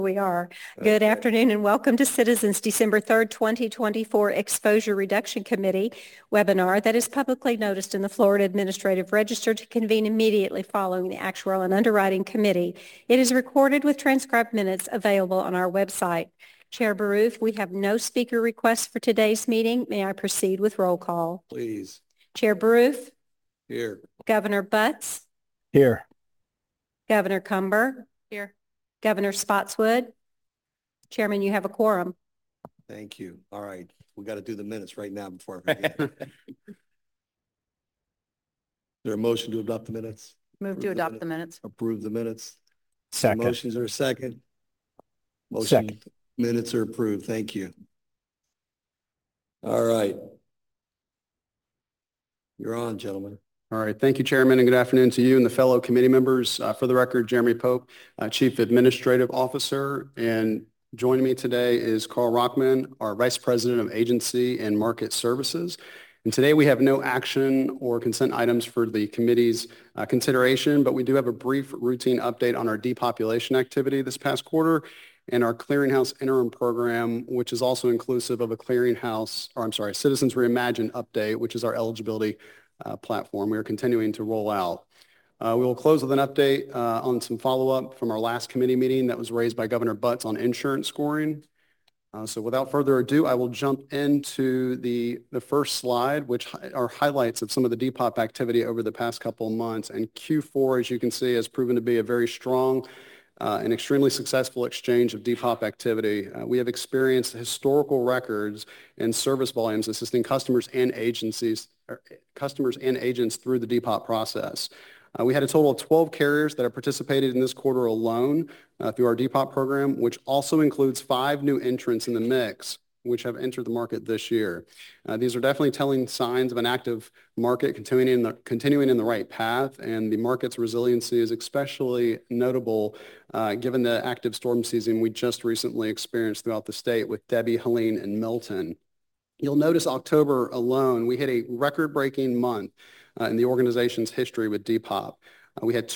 We are. Good afternoon and welcome to Citizens December 3rd, 2024 Exposure Reduction Committee webinar that is publicly noticed in the Florida Administrative Register to convene immediately following the Actuarial and Underwriting Committee. It is recorded with transcribed minutes available on our website. Chair Baruth, we have no speaker requests for today's meeting. May I proceed with roll call? Please. Chair Baruth? Here. Governor Butts? Here. Governor Cumber? Here. Governor Spotswood? Chairman, you have a quorum. Thank you. All right. We got to do the minutes right now before I forget. Is there a motion to adopt the minutes? Move to adopt the minutes. Approve the minutes. Second. Motions are second. Motion. Second. Minutes are approved. Thank you. All right. You're on, gentlemen. All right. Thank you, Chairman, and good afternoon to you and the fellow committee members. For the record, Jeremy Pope, Chief Administrative Officer, and joining me today is Carl Rockman, our Vice President of Agency and Market Services. And today we have no action or consent items for the committee's consideration, but we do have a brief routine update on our depopulation activity this past quarter and our Clearinghouse interim program, which is also inclusive of a Citizens Reimagine update, which is our eligibility platform we are continuing to roll out. We will close with an update on some follow-up from our last committee meeting that was raised by Governor Butts on insurance scoring. So without further ado, I will jump into the first slide, which are highlights of some of the Depop activity over the past couple of months. And Q4, as you can see, has proven to be a very strong and extremely successful exchange of Depop activity. We have experienced historical records in service volumes assisting customers and agents through the Depop process. We had a total of 12 carriers that have participated in this quarter alone through our Depop program, which also includes 5 new entrants in the mix, which have entered the market this year. These are definitely telling signs of an active market continuing in the right path, and the market's resiliency is especially notable given the active storm season we just recently experienced throughout the state with Debbie, Helene, and Milton. You'll notice October alone, we hit a record-breaking month in the organization's history with Depop. We had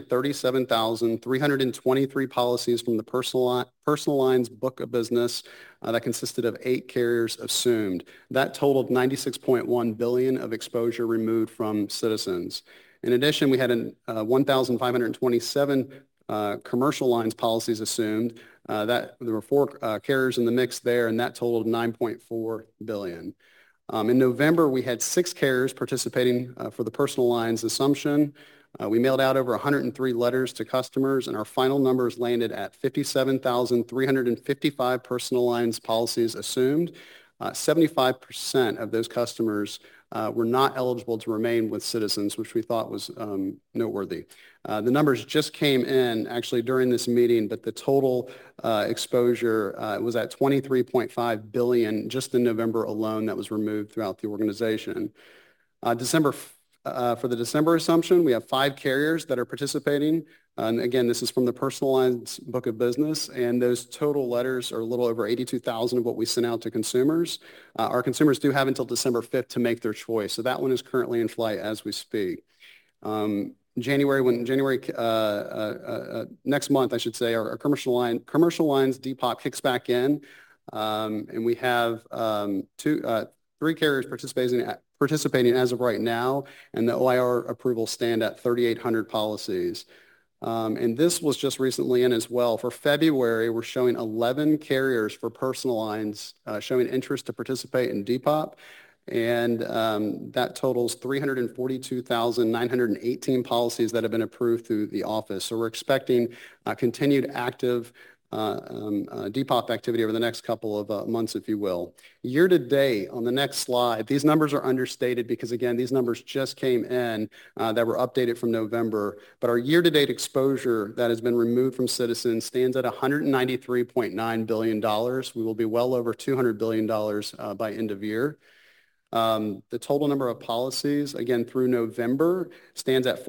237,323 policies from the personal lines book of business that consisted of 8 carriers assumed. That totaled $96.1 billion of exposure removed from Citizens. In addition, we had 1,527 commercial lines policies assumed. There were 4 carriers in the mix there, and that totaled $9.4 billion. In November, we had 6 carriers participating for the personal lines assumption. We mailed out over 103 letters to customers, and our final numbers landed at 57,355 personal lines policies assumed. 75% of those customers were not eligible to remain with Citizens, which we thought was noteworthy. The numbers just came in actually during this meeting, but the total exposure was at $23.5 billion just in November alone that was removed throughout the organization. For the December assumption, we have 5 carriers that are participating. And again, this is from the personal lines book of business, and those total letters are a little over 82,000 of what we sent out to consumers. Our consumers do have until December 5th to make their choice, so that one is currently in flight as we speak. Next month, I should say, our commercial lines Depop kicks back in, and we have 3 carriers participating as of right now, and the OIR approval stand at 3,800 policies. And this was just recently in as well. For February, we're showing 11 carriers for personal lines showing interest to participate in Depop, and that totals 342,918 policies that have been approved through the office. So we're expecting continued active Depop activity over the next couple of months, if you will. Year to date, on the next slide, these numbers are understated because, again, these numbers just came in that were updated from November. But our year-to-date exposure that has been removed from Citizens stands at $193.9 billion. We will be well over $200 billion by end of year. The total number of policies, again, through November, stands at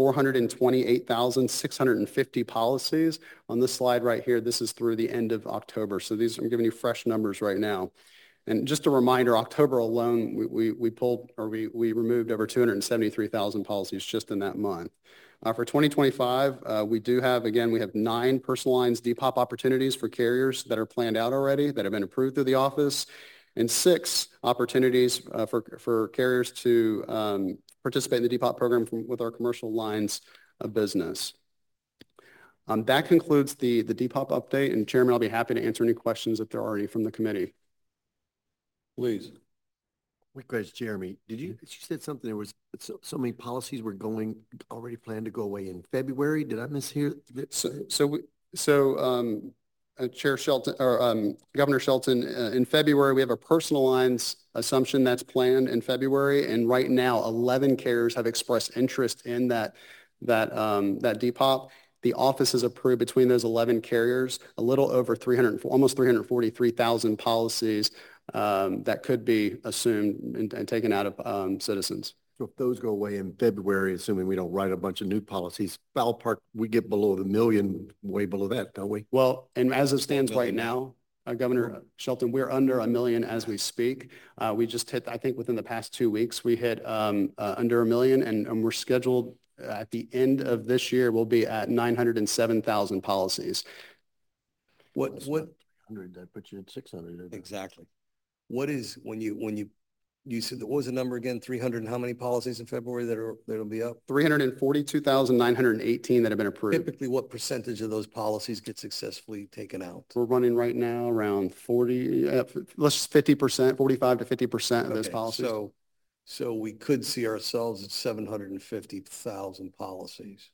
428,650 policies. On this slide right here, this is through the end of October. So I'm giving you fresh numbers right now. And just a reminder, October alone, we pulled, or we removed over 273,000 policies just in that month. For 2025, we have 9 personal lines depop opportunities for carriers that are planned out already, that have been approved through the office, and 6 opportunities for carriers to participate in the depop program with our commercial lines of business. That concludes the depop update, and Chairman, I'll be happy to answer any questions if there are any from the committee. Please. Quick question, Jeremy. You said something, there was so many policies were already planned to go away in February. Did I mishear? Chair Shelton, or Governor Shelton, in February, we have a personal lines assumption that's planned in February, and right now 11 carriers have expressed interest in that depop. The office has approved between those 11 carriers a little over almost 343,000 policies that could be assumed and taken out of Citizens. So if those go away in February, assuming we don't write a bunch of new policies, ballpark, we get below the million, way below that, don't we? Well, and as it stands right now, Governor Shelton, we're under $1 million as we speak. We just hit, I think within the past 2 weeks, we hit under $1 million, and we're scheduled at the end of this year, we'll be at 907,000 policies. What 100, that puts you at 600. exactly? What is, when you said, what was the number again? 300 and how many policies in February that'll be up? 342,918 that have been approved. Typically, what percentage of those policies get successfully taken out? We're running right now around 50%, 45 to 50% of those policies. So we could see ourselves at 750,000 policies.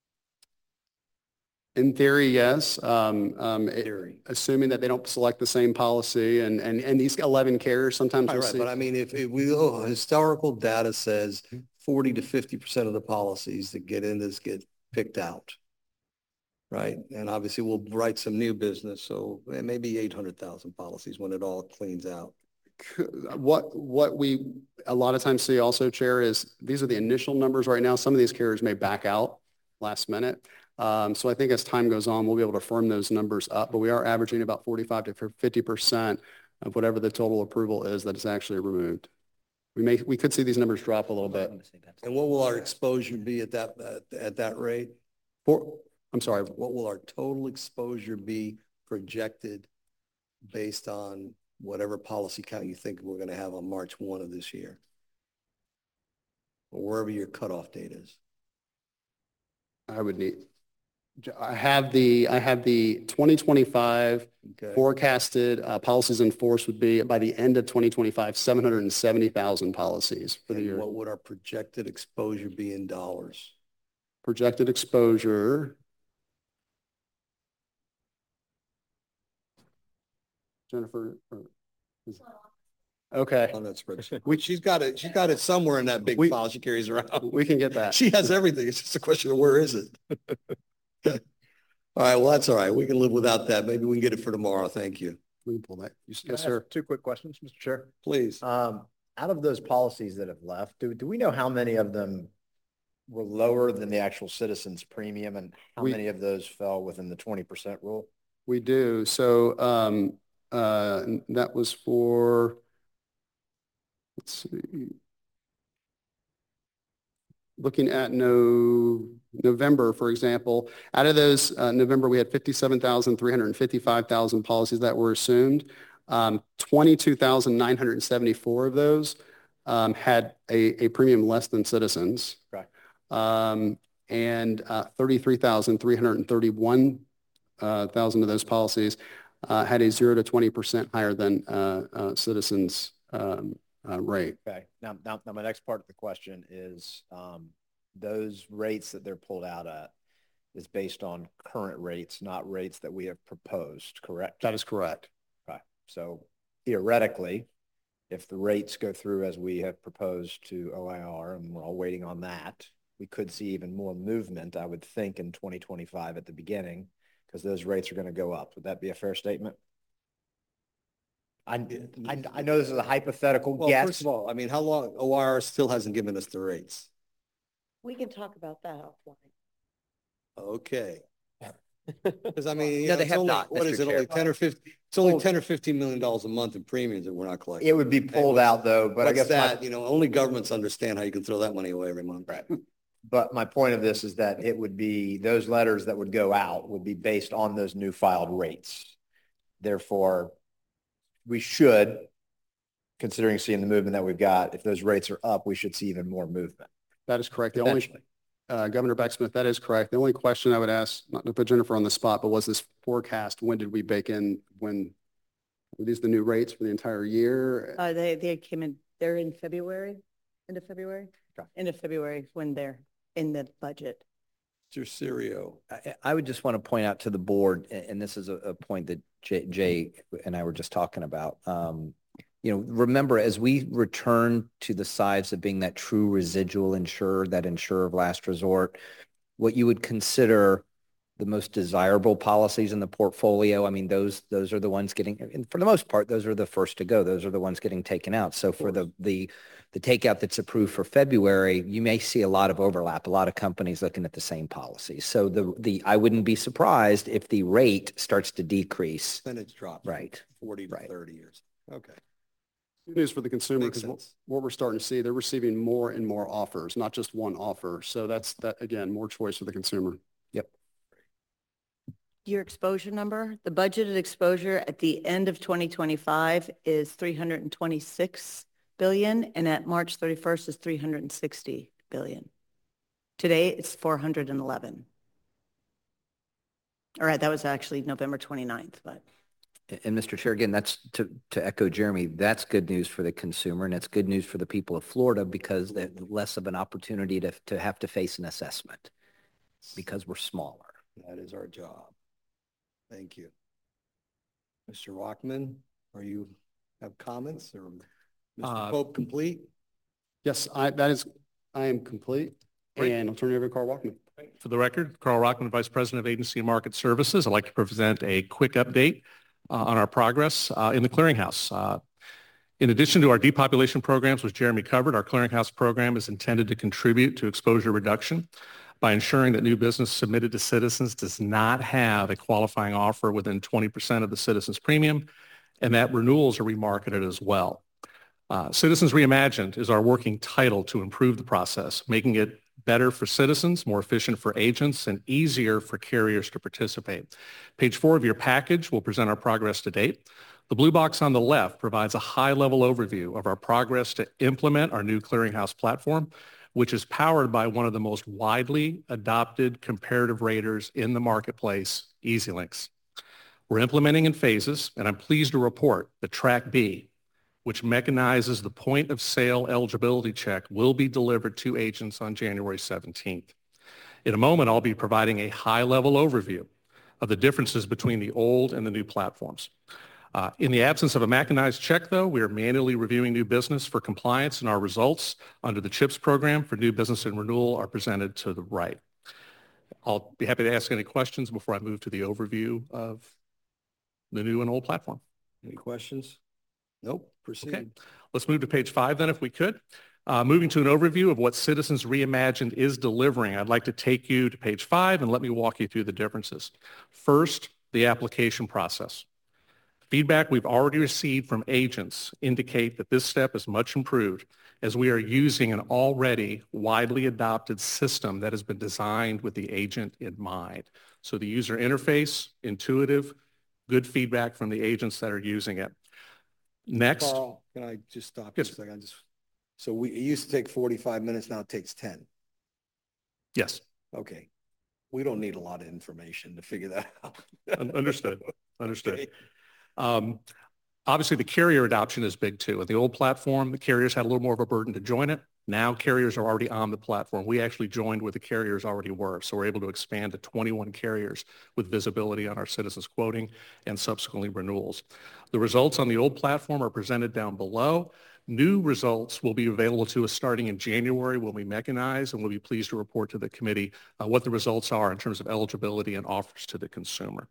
In theory, yes. Theory. Assuming that they don't select the same policy, and these 11 carriers sometimes will see. But I mean, if historical data says 40 to 50% of the policies that get in this get picked out, right? And obviously we'll write some new business, so maybe 800,000 policies when it all cleans out. What we a lot of times see also, Chair, is these are the initial numbers right now. Some of these carriers may back out last minute. So I think as time goes on, we'll be able to firm those numbers up, but we are averaging about 45 to 50% of whatever the total approval is that is actually removed. We could see these numbers drop a little bit. And what will our exposure be at that rate? I'm sorry. What will our total exposure be projected based on whatever policy count you think we're going to have on March 1 of this year? Or wherever your cutoff date is. I have the 2025 forecasted policies in force would be by the end of 2025, 770,000 policies for the year. What would our projected exposure be in dollars? Projected exposure. Jennifer. Okay. On that spreadsheet. She's got it somewhere in that big file she carries around. We can get that. She has everything. It's just a question of where is it? All right. Well, that's all right. We can live without that. Maybe we can get it for tomorrow. Thank you. We can pull that. Yes, sir. 2 quick questions, Mr. Chair. Please. Out of those policies that have left, do we know how many of them were lower than the actual Citizens premium, and how many of those fell within the 20% rule? We do. So that was for, let's see, looking at November, for example, out of those, November, we had 57,355,000 policies that were assumed. 22,974 of those had a premium less than Citizens. Right. And 33,331 thousand of those policies had a 0 to 20% higher than Citizens rate. Okay. Now my next part of the question is those rates that they're pulled out at is based on current rates, not rates that we have proposed, correct? That is correct. Okay. So theoretically, if the rates go through as we have proposed to OIR, and we're all waiting on that, we could see even more movement, I would think, in 2025 at the beginning, because those rates are going to go up. Would that be a fair statement? I know this is a hypothetical guess. First of all, I mean, how long? OIR still hasn't given us the rates. We can talk about that offline. Okay. Because I mean, No, they have not, what is Mr. it, only Chair. It's only 10 or $15 million a month in premiums that we're not collecting. It would be pulled out though, but I What's guess that, only governments understand how you can throw that money away every month. Right. But my point of this is that it would be, those letters that would go out would be based on those new filed rates. Therefore, we should, considering seeing the movement that we've got, if those rates are up, we should see even more movement. That is correct. The only, Potentially. Governor Becksmith, that is correct. The only question I would ask, not to put Jennifer on the spot, but was this forecast, when did we bake in, were these the new rates for the entire year? They came in, they're in February, end of February? Okay. End of February when they're in the budget. Mr. Serio. I would just want to point out to the board, and this is a point that Jay and I were just talking about. Remember, as we return to the size of being that true residual insurer, that insurer of last resort, what you would consider the most desirable policies in the portfolio, I mean, those are the ones getting, and for the most part, those are the first to go. Those are the ones getting taken out. So for the takeout that's approved for February, you may see a lot of overlap, a lot of companies looking at the same policies. So I wouldn't be surprised if the rate starts to decrease. Percentage drops. Right. 40 to Right. 30 years. Okay. Good news for the consumer, Makes because sense. what we're starting to see, they're receiving more and more offers, not just one offer. So that, again, more choice for the consumer. Yep. Your exposure number, the budgeted exposure at the end of 2025 is 326 billion, and at March 31st is 360 billion. Today, it's 411. All right, that was actually November 29th, but. And Mr. Chair, again, that's to echo Jeremy, that's good news for the consumer, and it's good news for the people of Florida because they're less of an opportunity to have to face an assessment because we're smaller. That is our job. Thank you. Mr. Rockman, you have comments, or Mr. Pope complete? Yes, I am complete. Great. And I'll turn it over to Carl Walkman. For the record, Carl Rockman, Vice President of Agency and Market Services. I'd like to present a quick update on our progress in the clearinghouse. In addition to our depopulation programs, which Jeremy covered, our clearinghouse program is intended to contribute to exposure reduction by ensuring that new business submitted to Citizens does not have a qualifying offer within 20% of the Citizens premium, and that renewals are remarketed as well. Citizens Reimagined is our working title to improve the process, making it better for citizens, more efficient for agents, and easier for carriers to participate. Page 4 of your package will present our progress to date. The blue box on the left provides a high-level overview of our progress to implement our new clearinghouse platform, which is powered by one of the most widely adopted comparative raters in the marketplace, EasyLinks. We're implementing in phases, and I'm pleased to report that Track B, which mechanizes the point of sale eligibility check, will be delivered to agents on January 17th. In a moment, I'll be providing a high-level overview of the differences between the old and the new platforms. In the absence of a mechanized check, though, we are manually reviewing new business for compliance, and our results under the CHIPS program for new business and renewal are presented to the right. I'll be happy to ask any questions before I move to the overview of the new and old platform. Any questions? Nope. Proceed. Okay, let's move to page 5 then, if we could. Moving to an overview of what Citizens Reimagined is delivering, I'd like to take you to page 5 and let me walk you through the differences. First, the application process. Feedback we've already received from agents indicate that this step is much improved as we are using an already widely adopted system that has been designed with the agent in mind. So the user interface, intuitive, good feedback from the agents that are using it. Next. Carl, can I just stop you Yes. a second? So it used to take 45 minutes, now it takes 10. Yes, Okay. We don't need a lot of information to figure that out. understood, understood. Okay. Obviously, the carrier adoption is big too. In the old platform, the carriers had a little more of a burden to join it. Now carriers are already on the platform. We actually joined where the carriers already were. So we're able to expand to 21 carriers with visibility on our Citizens quoting and subsequently renewals. The results on the old platform are presented down below. New results will be available to us starting in January when we mechanize, and we'll be pleased to report to the committee what the results are in terms of eligibility and offers to the consumer.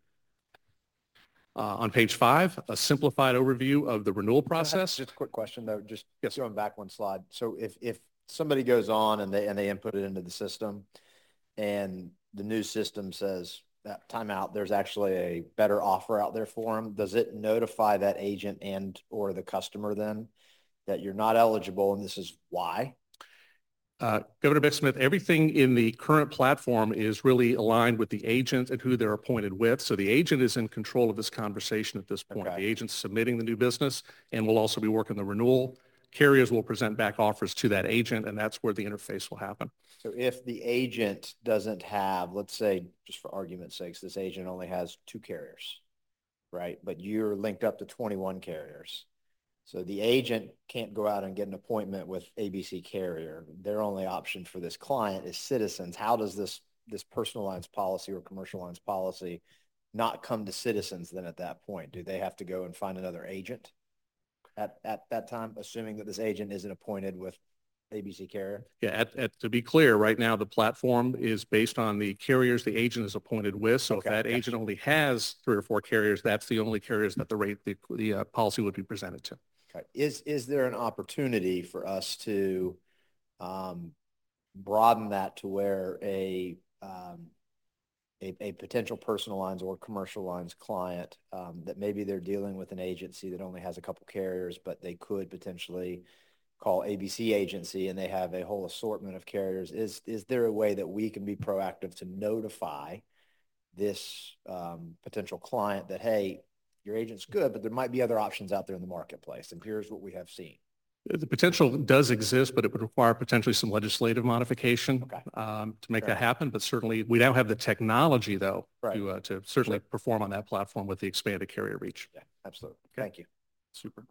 On page 5, a simplified overview of the renewal process. Just a quick question though, just Yes. going back one slide. So if somebody goes on and they input it into the system and the new system says that time out, there's actually a better offer out there for them, does it notify that agent and or the customer then that you're not eligible and this is why? Governor Beck Smith, everything in the current platform is really aligned with the agent and who they're appointed with. So the agent is in control of this conversation at this point. Okay. The agent's submitting the new business and will also be working the renewal. Carriers will present back offers to that agent, and that's where the interface will happen. So if the agent doesn't have, let's say, just for argument's sake, this agent only has 2 carriers, right? But you're linked up to 21 carriers. So the agent can't go out and get an appointment with ABC carrier. Their only option for this client is Citizens. How does this personal lines policy or commercial lines policy not come to Citizens then at that point? Do they have to go and find another agent at that time, assuming that this agent isn't appointed with ABC carrier? Yeah, to be clear, right now the platform is based on the carriers the agent is appointed with. So Okay, if that gotcha. agent only has 3 or 4 carriers, that's the only carriers that the policy would be presented to. Okay. Is there an opportunity for us to broaden that to where a potential personal lines or commercial lines client that maybe they're dealing with an agency that only has a couple carriers, but they could potentially call ABC agency and they have a whole assortment of carriers? Is there a way that we can be proactive to notify this potential client that, hey, your agent's good, but there might be other options out there in the marketplace, and here's what we have seen? The potential does exist, but it would require potentially some legislative modification to make that happen. But certainly, we now have the technology, though, Right. to certainly perform on that platform with the expanded carrier reach. Yeah, absolutely. Okay. Thank you. Super.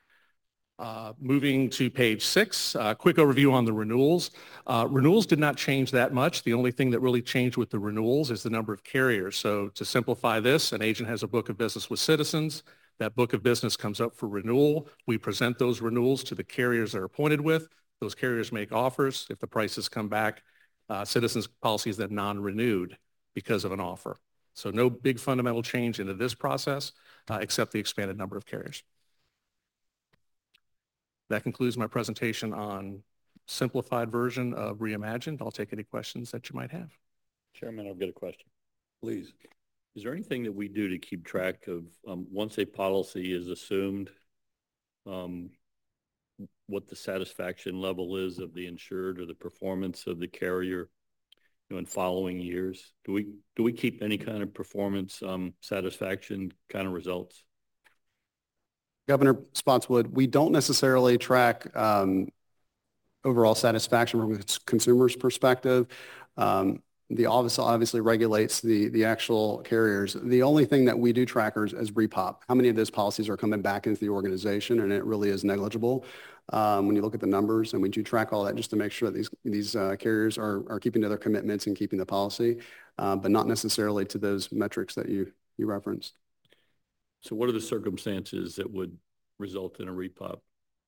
Moving to page 6, quick overview on the renewals. Renewals did not change that much. The only thing that really changed with the renewals is the number of carriers. So to simplify this, an agent has a book of business with Citizens. That book of business comes up for renewal. We present those renewals to the carriers they're appointed with. Those carriers make offers. If the prices come back, Citizens policy is then non-renewed because of an offer. So no big fundamental change into this process, except the expanded number of carriers. That concludes my presentation on simplified version of Reimagined. I'll take any questions that you might have. Chairman, I've got a question. Please. Is there anything that we do to keep track of once a policy is assumed, what the satisfaction level is of the insured or the performance of the carrier, in following years? Do we keep any kind of performance satisfaction kind of results? Governor Spotswood, we don't necessarily track overall satisfaction from a consumer's perspective. The office obviously regulates the actual carriers. The only thing that we do track is repop. How many of those policies are coming back into the organization, and it really is negligible when you look at the numbers. And we do track all that just to make sure that these carriers are keeping to their commitments and keeping the policy, but not necessarily to those metrics that you referenced. So what are the circumstances that would result in a repop?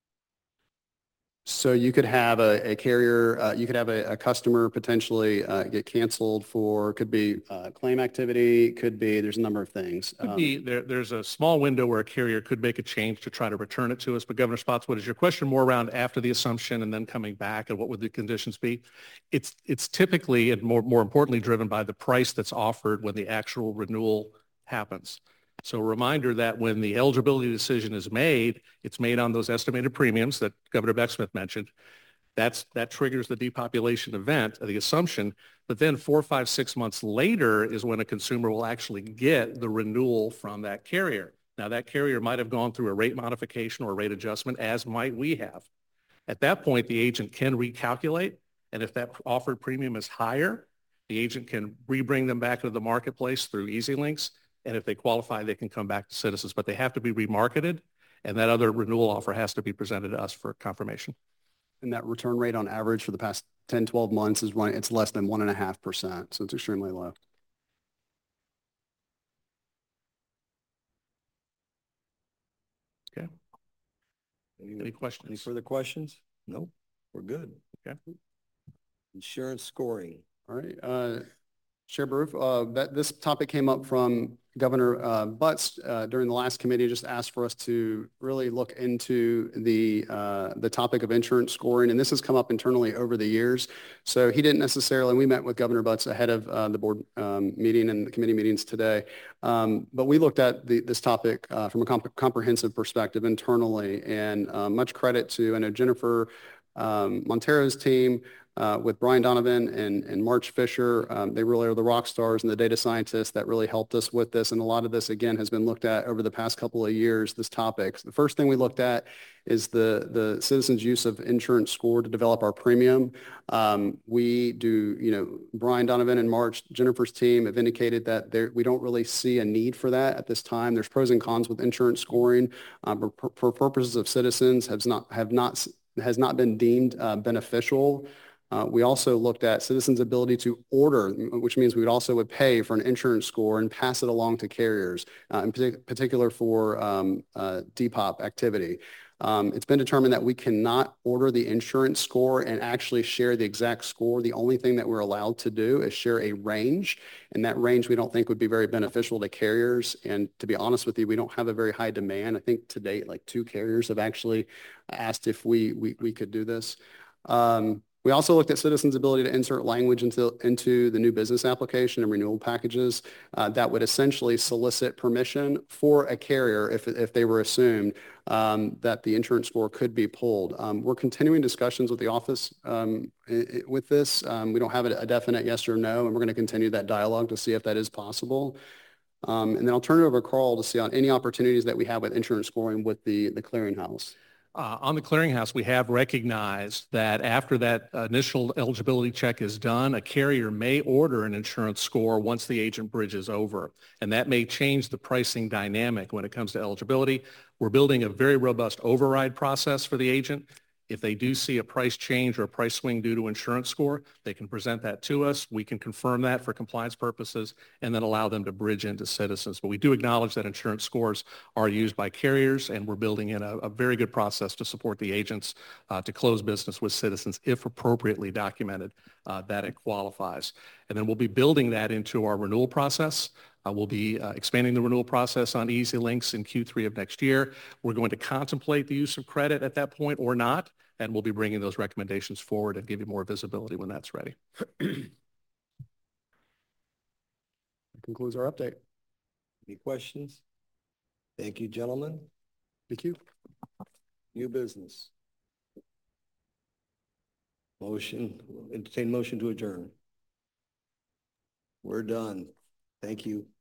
So you could have a carrier, you could have a customer potentially get canceled for, could be claim activity, could be, there's a number of things. Could be, there's a small window where a carrier could make a change to try to return it to us. But Governor Spotswood, is your question more around after the assumption and then coming back, and what would the conditions be? It's typically and more importantly driven by the price that's offered when the actual renewal happens. So a reminder that when the eligibility decision is made, it's made on those estimated premiums that Governor Beck Smith mentioned. That triggers the depopulation event, the assumption. But then 4, 5, 6 months later is when a consumer will actually get the renewal from that carrier. Now, that carrier might have gone through a rate modification or a rate adjustment, as might we have. At that point, the agent can recalculate. And if that offered premium is higher, the agent can rebring them back into the marketplace through EasyLinks. And if they qualify, they can come back to Citizens, but they have to be remarketed, and that other renewal offer has to be presented to us for confirmation. And that return rate on average for the past 10, 12 months is it's less than 1.5%. So it's extremely low. Okay. Any questions? Any further questions? Nope. We're good. Okay. Insurance scoring. All right. Chair Baruf, this topic came up from Governor Butts during the last committee just asked for us to really look into the topic of insurance scoring, and this has come up internally over the years. So he didn't necessarily. We met with Governor Butts ahead of the board meeting and the committee meetings today, but we looked at this topic from a comprehensive perspective internally, and much credit to I know Jennifer Montero's team. With Brian Donovan and March Fisher, they really are the rock stars and the data scientists that really helped us with this. And a lot of this, again, has been looked at over the past couple of years, this topic. The first thing we looked at is the citizens' use of insurance score to develop our premium. We do, Brian Donovan and March, Jennifer's team have indicated that we don't really see a need for that at this time. There's pros and cons with insurance scoring. For purposes of citizens, has not been deemed beneficial. We also looked at citizens' ability to order, which means we would pay for an insurance score and pass it along to carriers, in particular for Depop activity. It's been determined that we cannot order the insurance score and actually share the exact score. The only thing that we're allowed to do is share a range, and that range we don't think would be very beneficial to carriers. And to be honest with you, we don't have a very high demand. I think to date, like 2 carriers have actually asked if we could do this. We also looked at citizens' ability to insert language into the new business application and renewal packages that would essentially solicit permission for a carrier if they were assumed that the insurance score could be pulled. We're continuing discussions with the office with this. We don't have a definite yes or no, and we're going to continue that dialogue to see if that is possible. And then I'll turn it over to Carl to see on any opportunities that we have with insurance scoring with the clearinghouse. On the clearinghouse, we have recognized that after that initial eligibility check is done, a carrier may order an insurance score once the agent bridges over, and that may change the pricing dynamic when it comes to eligibility. We're building a very robust override process for the agent. If they do see a price change or a price swing due to insurance score, they can present that to us. We can confirm that for compliance purposes and then allow them to bridge into Citizens. But we do acknowledge that insurance scores are used by carriers, and we're building in a very good process to support the agents to close business with Citizens if appropriately documented that it qualifies. And then we'll be building that into our renewal process. We'll be expanding the renewal process on Easy Links in Q3 of next year. We're going to contemplate the use of credit at that point or not, and we'll be bringing those recommendations forward and give you more visibility when that's ready. That concludes our update. Any questions? Thank you, gentlemen. Thank you. New business. Entertain motion to adjourn. We're done. Thank you.